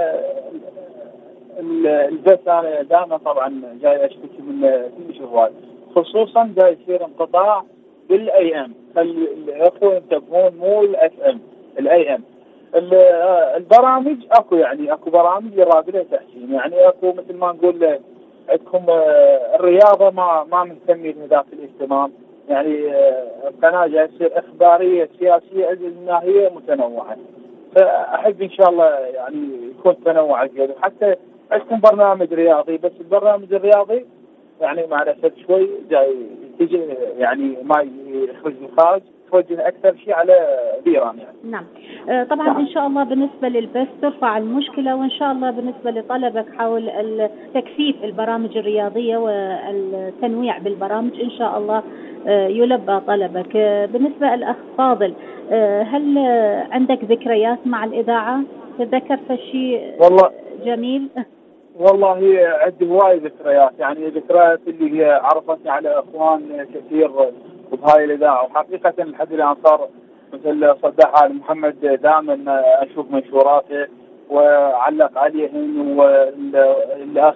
البث انا دائما طبعا جاي اشتكي من كل شيء هواي، خصوصا جاي يصير انقطاع بالاي ام، الاخوه ينتبهون مو الاف ام، الاي ام. البرامج اكو يعني اكو برامج يراد تحسين، يعني اكو مثل ما نقول عندكم الرياضه ما ما مهتمين بذاك الاهتمام، يعني القناه جاي تصير اخباريه سياسيه انها هي متنوعه، فاحب ان شاء الله يعني يكون تنوع زياده. حتى عندكم برنامج رياضي، بس البرنامج الرياضي يعني مع الاسف شوي جاي تيجي يعني ما يخرج للخارج، توجه اكثر شيء على ايران يعني. نعم. آه طبعا نعم. ان شاء الله بالنسبه للبث ترفع المشكله، وان شاء الله بالنسبه لطلبك حول تكثيف البرامج الرياضيه والتنويع بالبرامج ان شاء الله آه يلبى طلبك. آه بالنسبه للاخ فاضل، آه هل عندك ذكريات مع الاذاعه؟ تتذكر شيء والله جميل؟ والله عندي هواي ذكريات، يعني ذكريات اللي هي عرفتني على اخوان كثير بهاي الاذاعه، وحقيقه لحد الان صار مثل صداح آل محمد دائما اشوف منشوراته وعلق عليهن، والاخ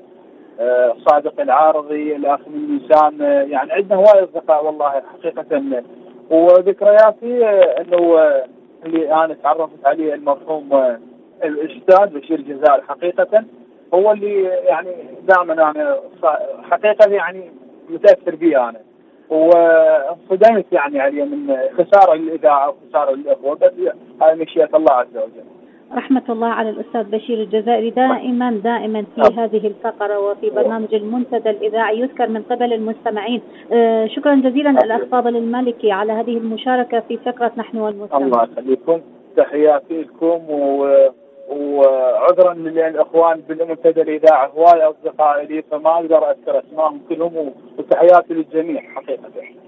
صادق العارضي، الاخ من نيسان، يعني عندنا هواي اصدقاء والله حقيقه. وذكرياتي انه اللي انا تعرفت عليه المرحوم الاستاذ بشير الجزائري، حقيقه هو اللي يعني دائما انا حقيقه يعني متاثر به انا، وصدمت يعني عليه من خساره للاذاعه وخساره للاخوه، بس هاي مشيئه الله عز وجل. رحمة الله على الأستاذ بشير الجزائري، دائما دائما في هذه الفقرة وفي برنامج المنتدى الإذاعي يذكر من قبل المستمعين. آه شكرا جزيلا الأخ فاضل المالكي على هذه المشاركة في فقرة نحن والمستمع. الله يخليكم، تحياتي لكم و... وعذرا للأخوان بالمنتدى الإذاعي هواي أصدقائي لي، فما أقدر أذكر أسمائهم كلهم، وتحياتي للجميع حقيقة.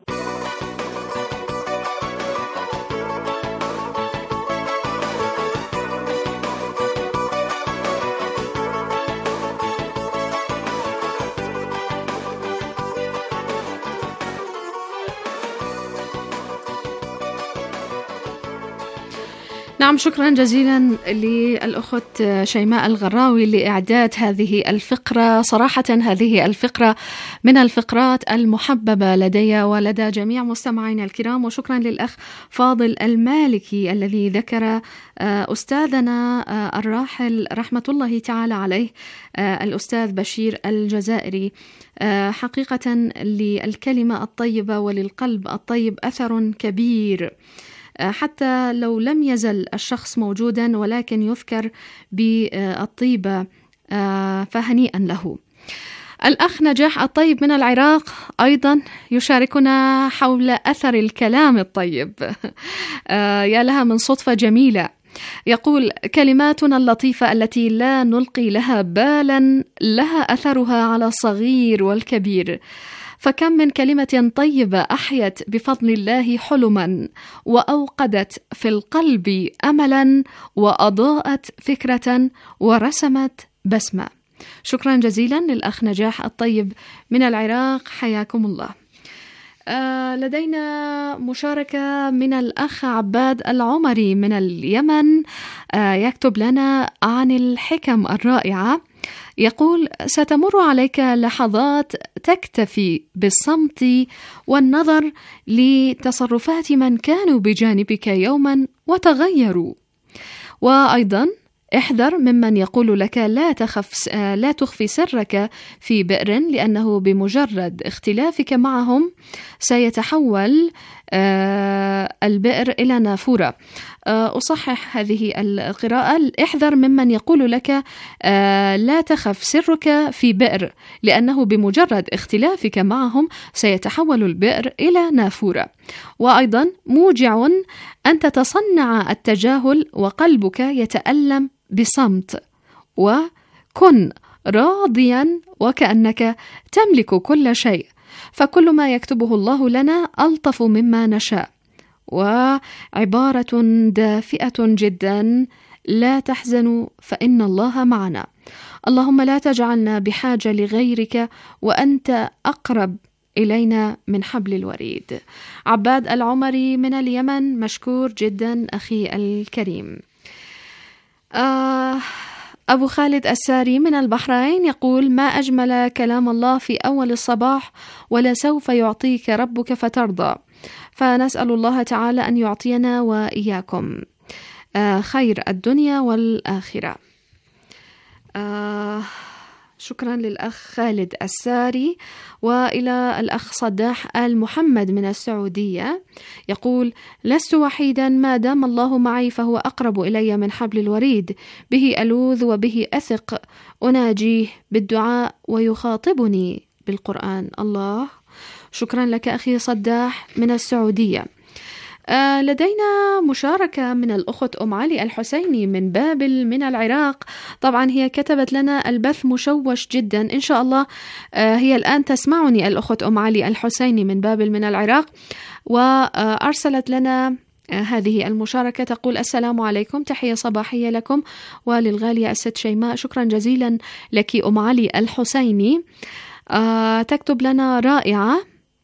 نعم، شكرا جزيلا للأخت شيماء الغراوي لإعداد هذه الفقرة. صراحة هذه الفقرة من الفقرات المحببة لدي ولدى جميع مستمعينا الكرام، وشكرا للأخ فاضل المالكي الذي ذكر أستاذنا الراحل رحمة الله تعالى عليه الأستاذ بشير الجزائري. حقيقة للكلمة الطيبة وللقلب الطيب أثر كبير، حتى لو لم يزل الشخص موجودا ولكن يذكر بالطيبة، فهنيئا له. الأخ نجاح الطيب من العراق أيضا يشاركنا حول أثر الكلام الطيب. يا لها من صدفة جميلة. يقول: كلماتنا اللطيفة التي لا نلقي لها بالا لها أثرها على الصغير والكبير، فكم من كلمة طيبة أحيت بفضل الله حلما، وأوقدت في القلب أملا، وأضاءت فكرة، ورسمت بسمة. شكرا جزيلا للأخ نجاح الطيب من العراق، حياكم الله. آه لدينا مشاركة من الأخ عباد العمري من اليمن، آه يكتب لنا عن الحكم الرائعة. يقول: ستمر عليك لحظات تكتفي بالصمت والنظر لتصرفات من كانوا بجانبك يوما وتغيروا. وأيضا احذر ممن يقول لك لا تخف لا تخفي سرك في بئر، لأنه بمجرد اختلافك معهم سيتحول البئر إلى نافورة. أصحح هذه القراءة: احذر ممن يقول لك لا تخف سرك في بئر، لأنه بمجرد اختلافك معهم سيتحول البئر إلى نافورة. وأيضا موجع أن تتصنع التجاهل وقلبك يتألم بصمت، وكن راضيا وكأنك تملك كل شيء، فكل ما يكتبه الله لنا ألطف مما نشاء. وعبارة دافئة جدا: لا تحزنوا فإن الله معنا. اللهم لا تجعلنا بحاجة لغيرك وأنت أقرب إلينا من حبل الوريد. عباد العمري من اليمن، مشكور جدا أخي الكريم. آه أبو خالد الساري من البحرين يقول: ما أجمل كلام الله في أول الصباح: ولسوف يعطيك ربك فترضى. فنسأل الله تعالى أن يعطينا وإياكم آه خير الدنيا والآخرة. آه شكرا للأخ خالد الساري. وإلى الأخ صداح آل محمد من السعودية يقول: لست وحيدا، ما دام الله معي فهو أقرب إلي من حبل الوريد، به ألوذ وبه أثق، أناجيه بالدعاء ويخاطبني بالقرآن. الله، شكرا لك أخي صداح من السعودية. آه لدينا مشاركة من الأخت أم علي الحسيني من بابل من العراق. طبعا هي كتبت لنا: البث مشوش جدا. إن شاء الله آه هي الآن تسمعني الأخت أم علي الحسيني من بابل من العراق، وأرسلت لنا آه هذه المشاركة. تقول: السلام عليكم، تحية صباحية لكم وللغالية الست شيماء. شكرا جزيلا لك أم علي الحسيني. آه تكتب لنا: رائعة.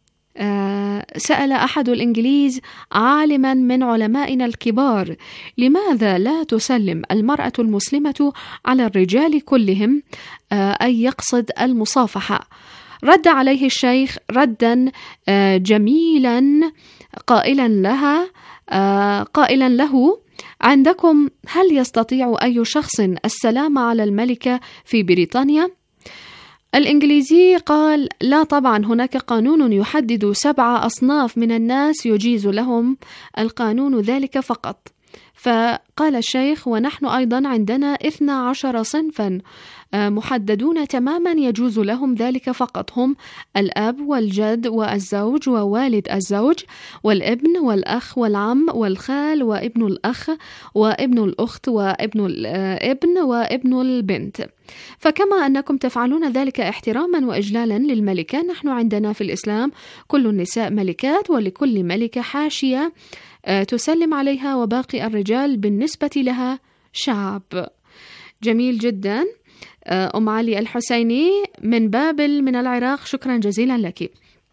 آه سأل أحد الإنجليز عالما من علمائنا الكبار: لماذا لا تسلم المرأة المسلمة على الرجال كلهم، آه أي يقصد المصافحة؟ رد عليه الشيخ ردا آه جميلا قائلا لها آه قائلا له: عندكم هل يستطيع أي شخص السلام على الملكة في بريطانيا؟ الإنجليزي قال: لا طبعا، هناك قانون يحدد سبعة أصناف من الناس يجيز لهم القانون ذلك فقط. فقال الشيخ: ونحن أيضا عندنا اثنا عشر صنفا محددون تماما يجوز لهم ذلك فقط، هم الأب والجد والزوج ووالد الزوج والابن والأخ والعم والخال وابن الأخ وابن الأخت وابن الابن وابن البنت. فكما أنكم تفعلون ذلك احتراما وإجلالا للملكة، نحن عندنا في الإسلام كل النساء ملكات، ولكل ملكة حاشية تسلم عليها، وباقي الرجال بالنسبة لها شعب. جميل جدا أم علي الحسيني من بابل من العراق، شكرا جزيلا لك.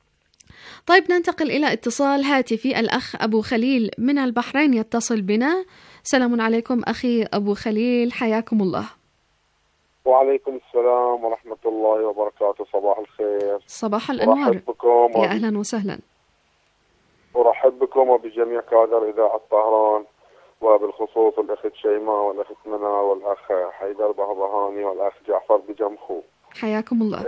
طيب ننتقل إلى اتصال هاتفي. الأخ أبو خليل من البحرين يتصل بنا. سلام عليكم أخي أبو خليل، حياكم الله. وعليكم السلام ورحمة الله وبركاته. صباح الخير. صباح الأنوار. أرحب بكم يا أهلا وسهلا. أرحب بكم وبجميع كادر إذاعة طهران، وبالخصوص الأخت شيماء والأخت منى والأخ حيدر بهبهاني والأخ جعفر بجمخو. حياكم الله.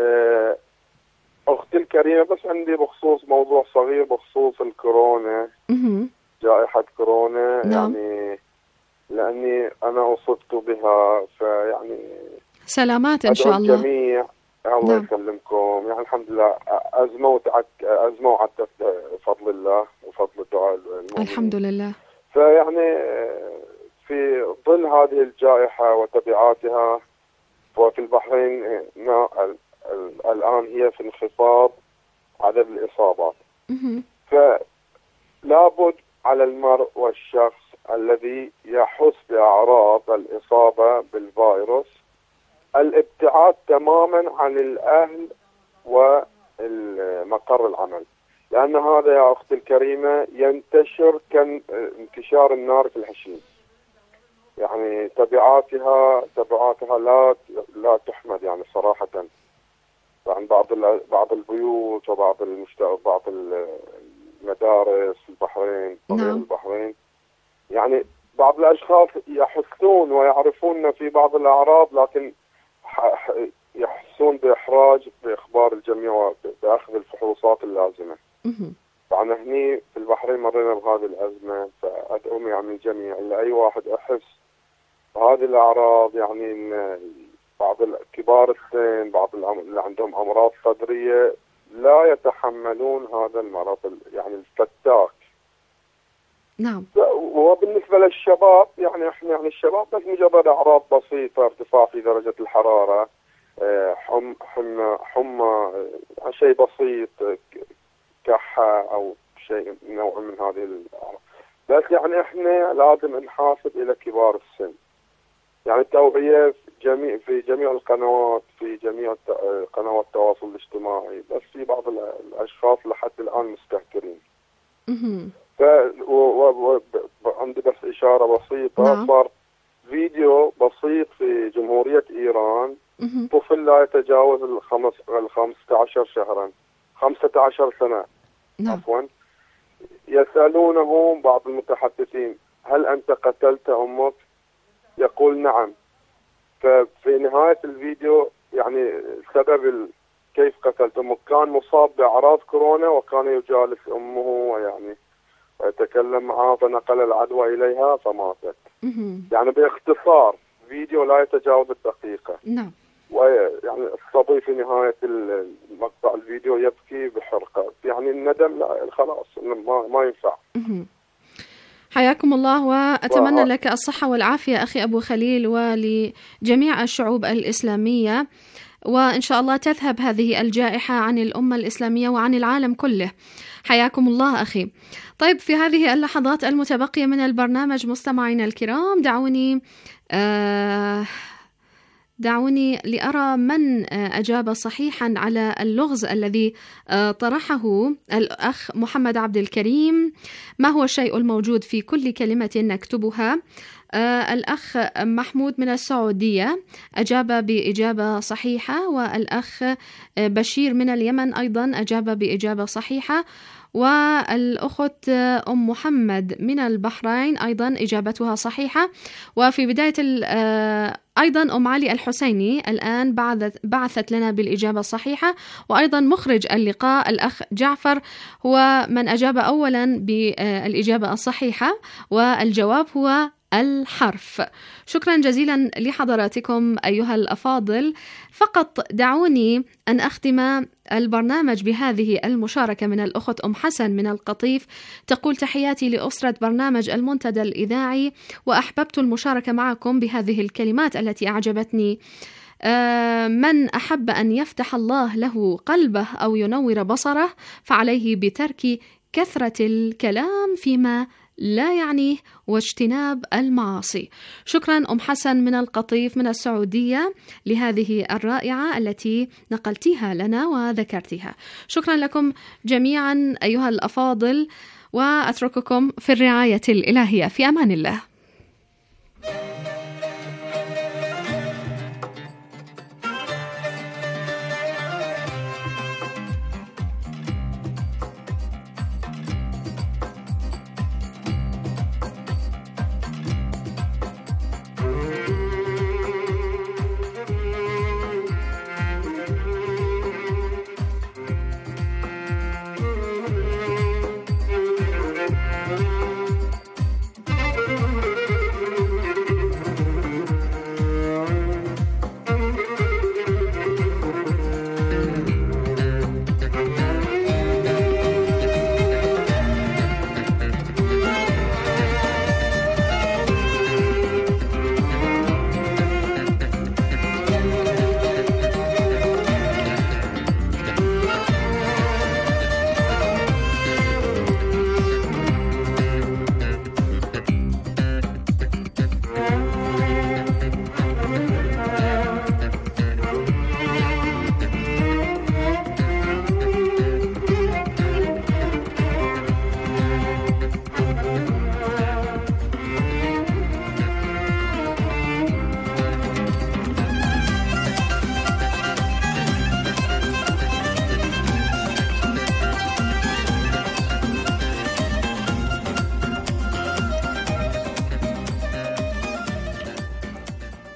أختي الكريمة، بس عندي بخصوص موضوع صغير بخصوص الكورونا. م- جائحة كورونا. نعم. يعني لأني أنا أصبت بها، فيعني سلامات إن شاء الله. الجميع الله نعم. يسلمكم. يعني الحمد لله أزمة وتعد أزمة وعدت بفضل الله وفضل الدعاء المؤمنين. الحمد لله. فيعني في ظل هذه الجائحة وتبعاتها، وفي البحرين الآن هي في انخفاض عدد الإصابات. فلابد على المرء والشخص الذي يحس بأعراض الإصابة بالفيروس الابتعاد تماما عن الأهل ومقر العمل. لأن هذا يا أختي الكريمة ينتشر كانتشار النار في الحشيش. يعني تبعاتها تبعاتها لا لا تحمد يعني صراحة. عن بعض بعض البيوت وبعض المشت... بعض المدارس في البحرين طريق نعم. البحرين، يعني بعض الأشخاص يحسون ويعرفون في بعض الأعراض، لكن ح... يحسون بإحراج بإخبار الجميع بأخذ الفحوصات اللازمة. فأنا هني في البحرين مرينا بهذه الأزمة، فأدعو يعني الجميع إلا أي واحد أحس بهذه الأعراض، يعني إن بعض كبار السن، بعض اللي عندهم أمراض صدرية لا يتحملون هذا المرض يعني الفتاك. نعم. وبالنسبة للشباب يعني احنا يعني الشباب بس مجرد أعراض بسيطة، ارتفاع في درجة الحرارة، حم حمى حمى شيء بسيط، كحة أو شيء نوع من هذه الأعراض. بس يعني احنا لازم نحافظ إلى كبار السن، يعني التوعية في جميع في جميع القنوات، في جميع قنوات التواصل الاجتماعي، بس في بعض الأشخاص لحد الآن مستهترين. ف عندي بس إشارة بسيطة. نعم. صار فيديو بسيط في جمهورية إيران، طفل لا يتجاوز الخمس الخمسة عشر شهرا خمسة عشر سنة. نعم. عفوا. يسألونه بعض المتحدثين: هل أنت قتلت أمك؟ يقول نعم. ففي نهاية الفيديو يعني سبب كيف قتلت أمك، كان مصاب بأعراض كورونا وكان يجالس أمه ويعني ويتكلم معها، فنقل العدوى إليها فماتت. يعني باختصار فيديو لا يتجاوز الدقيقة. نعم. ويعني الصبي في نهاية المقطع الفيديو يبكي بحرقة، يعني الندم لا خلاص ما, ما ينفع. حياكم الله، وأتمنى لك الصحة والعافية أخي أبو خليل ولجميع الشعوب الإسلامية، وإن شاء الله تذهب هذه الجائحة عن الأمة الإسلامية وعن العالم كله. حياكم الله أخي. طيب، في هذه اللحظات المتبقية من البرنامج مستمعينا الكرام، دعوني آه دعوني لأرى من أجاب صحيحا على اللغز الذي طرحه الأخ محمد عبد الكريم. ما هو الشيء الموجود في كل كلمة نكتبها؟ الأخ محمود من السعودية أجاب بإجابة صحيحة، والأخ بشير من اليمن أيضا أجاب بإجابة صحيحة، والأخت أم محمد من البحرين أيضا إجابتها صحيحة. وفي بداية أيضا أم علي الحسيني الآن بعثت لنا بالإجابة الصحيحة، وأيضا مخرج اللقاء الأخ جعفر هو من أجاب أولا بالإجابة الصحيحة، والجواب هو الحرف. شكرا جزيلا لحضراتكم أيها الأفاضل. فقط دعوني أن أختم البرنامج بهذه المشاركة من الأخت أم حسن من القطيف، تقول: تحياتي لأسرة برنامج المنتدى الإذاعي، وأحببت المشاركة معكم بهذه الكلمات التي أعجبتني. من أحب أن يفتح الله له قلبه أو ينور بصره فعليه بترك كثرة الكلام فيما لا يعنيه واجتناب المعاصي. شكرا أم حسن من القطيف من السعودية لهذه الرائعة التي نقلتيها لنا وذكرتها. شكرا لكم جميعا أيها الأفاضل، وأترككم في الرعاية الإلهية. في أمان الله.